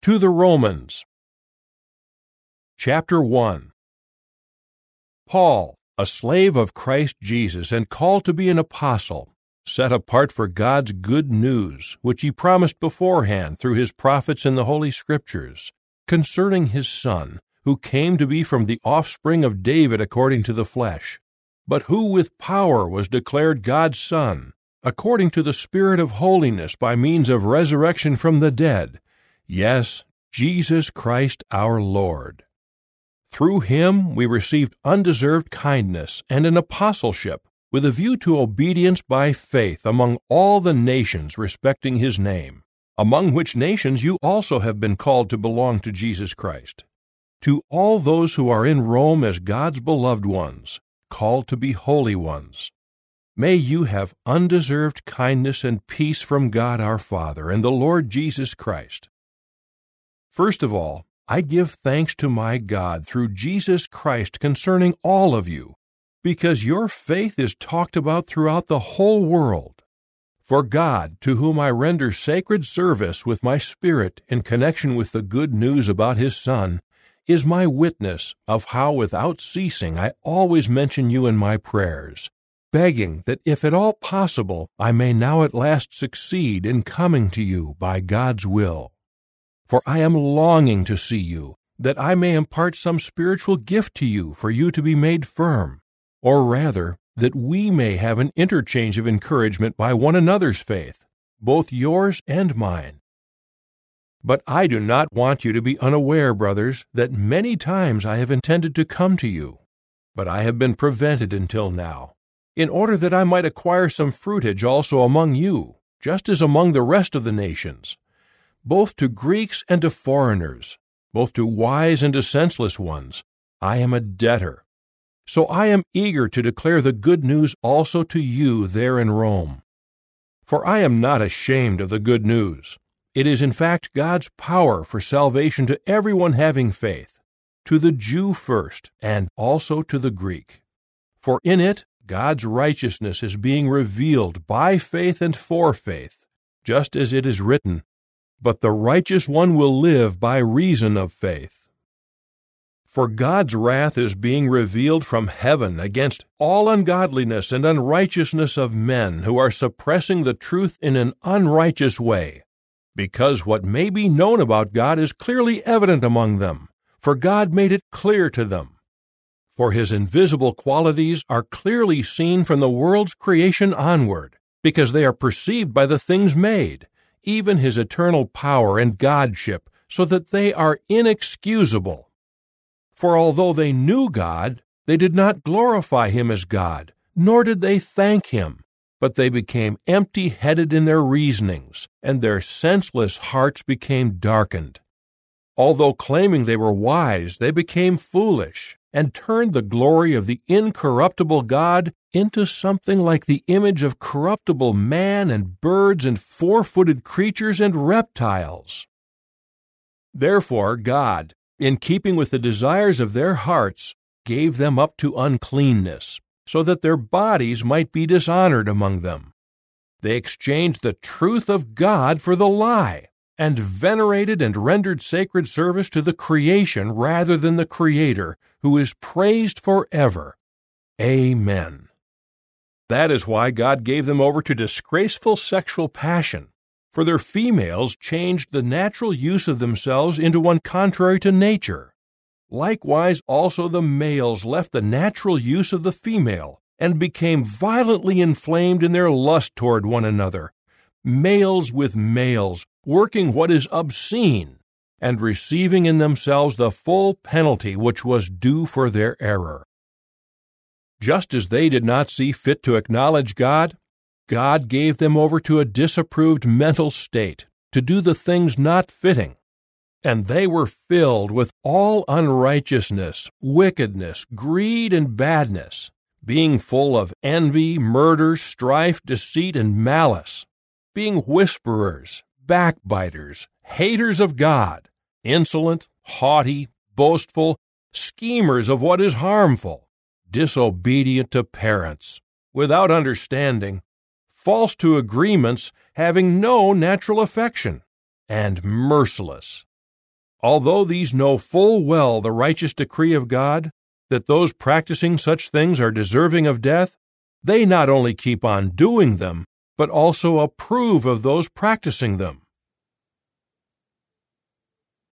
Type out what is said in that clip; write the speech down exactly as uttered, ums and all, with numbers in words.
To the Romans. Chapter one. Paul, a slave of Christ Jesus and called to be an apostle, set apart for God's good news, which he promised beforehand through his prophets in the Holy Scriptures, concerning his Son, who came to be from the offspring of David according to the flesh, but who with power was declared God's Son, according to the Spirit of holiness by means of resurrection from the dead, yes, Jesus Christ our Lord. Through him we received undeserved kindness and an apostleship, with a view to obedience by faith among all the nations respecting his name, among which nations you also have been called to belong to Jesus Christ. To all those who are in Rome as God's beloved ones, called to be holy ones, may you have undeserved kindness and peace from God our Father and the Lord Jesus Christ. First of all, I give thanks to my God through Jesus Christ concerning all of you, because your faith is talked about throughout the whole world. For God, to whom I render sacred service with my spirit in connection with the good news about his Son, is my witness of how without ceasing I always mention you in my prayers, begging that if at all possible I may now at last succeed in coming to you by God's will. For I am longing to see you, that I may impart some spiritual gift to you for you to be made firm, or rather, that we may have an interchange of encouragement by one another's faith, both yours and mine. But I do not want you to be unaware, brothers, that many times I have intended to come to you, but I have been prevented until now, in order that I might acquire some fruitage also among you, just as among the rest of the nations, both to Greeks and to foreigners, both to wise and to senseless ones, I am a debtor. So I am eager to declare the good news also to you there in Rome. For I am not ashamed of the good news. It is in fact God's power for salvation to everyone having faith, to the Jew first, and also to the Greek. For in it God's righteousness is being revealed by faith and for faith, just as it is written, "But the righteous one will live by reason of faith." For God's wrath is being revealed from heaven against all ungodliness and unrighteousness of men who are suppressing the truth in an unrighteous way, because what may be known about God is clearly evident among them, for God made it clear to them. For his invisible qualities are clearly seen from the world's creation onward, because they are perceived by the things made, even his eternal power and Godship, so that they are inexcusable. For although they knew God, they did not glorify him as God, nor did they thank him, but they became empty-headed in their reasonings, and their senseless hearts became darkened. Although claiming they were wise, they became foolish, and turned the glory of the incorruptible God into something like the image of corruptible man and birds and four-footed creatures and reptiles. Therefore God, in keeping with the desires of their hearts, gave them up to uncleanness, so that their bodies might be dishonored among them. They exchanged the truth of God for the lie, and venerated and rendered sacred service to the creation rather than the Creator, who is praised forever. Amen. That is why God gave them over to disgraceful sexual passion, for their females changed the natural use of themselves into one contrary to nature. Likewise also the males left the natural use of the female, and became violently inflamed in their lust toward one another, males with males, working what is obscene, and receiving in themselves the full penalty which was due for their error. Just as they did not see fit to acknowledge God, God gave them over to a disapproved mental state, to do the things not fitting. And they were filled with all unrighteousness, wickedness, greed, and badness, being full of envy, murder, strife, deceit, and malice, being whisperers, backbiters, haters of God, insolent, haughty, boastful, schemers of what is harmful, disobedient to parents, without understanding, false to agreements, having no natural affection, and merciless, Although these know full well the righteous decree of God, that those practicing such things are deserving of death, they not only keep on doing them, but also approve of those practicing them.